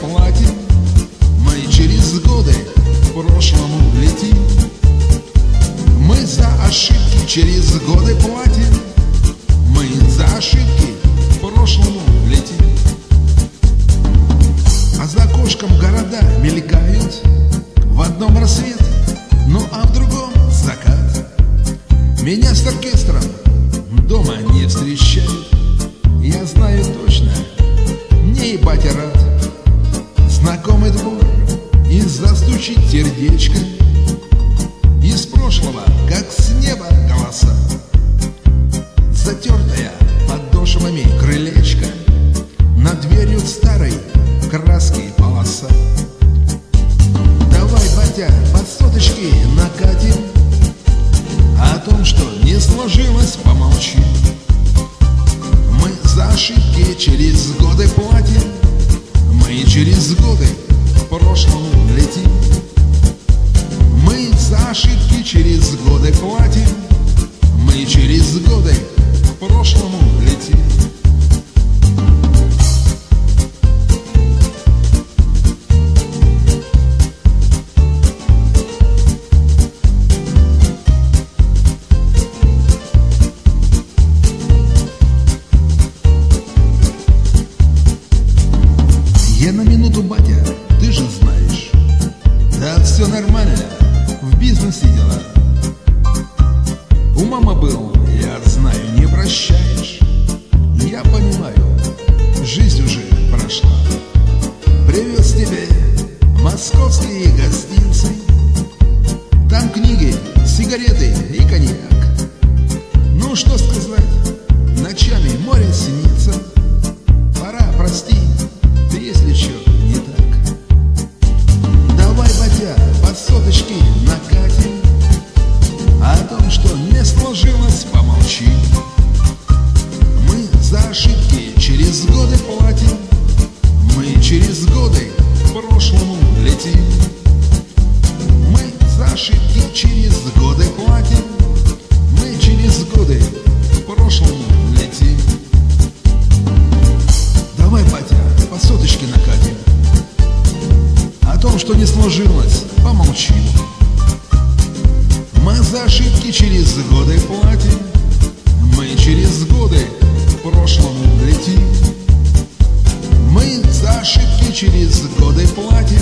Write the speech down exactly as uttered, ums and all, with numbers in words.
платим, мы через годы к прошлому летим. Мы за ошибки через годы платим, мы за ошибки к прошлому летим. А за окошком города мелькают, в одном рассвет, ну а в другом закат. Меня с оркестром дома не встречают, я знаю точно, мне и батя рад. Знакомый двор и застучит сердечко, из прошлого, как с неба, голоса. Затертая подошвами крылечко, над дверью старой краски полоса. Давай, батя, под соточки накатим, о том, что не сложилось, помолчи. Мы за ошибки через годы платим, мы через годы к прошлому летим. Мы за ошибки через годы платим, мы через годы к прошлому летим. Я на минуту, батя, ты же знаешь, да все нормально, в бизнесе дела. У мамы был, я знаю, не прощаешь. Я понимаю, жизнь уже прошла. Привез тебе московские гостинцы, там книги, сигареты и коньяк. Ну что сказать, ночами море снится. Пора, прости, ты если чё не так. Давай, батя, по соточке накатим, о том, что не сложилось, помолчи. Мы за ошибки через годы платим, мы через годы к прошлому летим. Мы за ошибки через годы платим, мы через годы к прошлому летим. Давай, батя, по соточке накатим, о том, что не сложилось, помолчи. Мы за ошибки через годы платим, мы через годы к прошлому летим. Мы за ошибки через годы платим,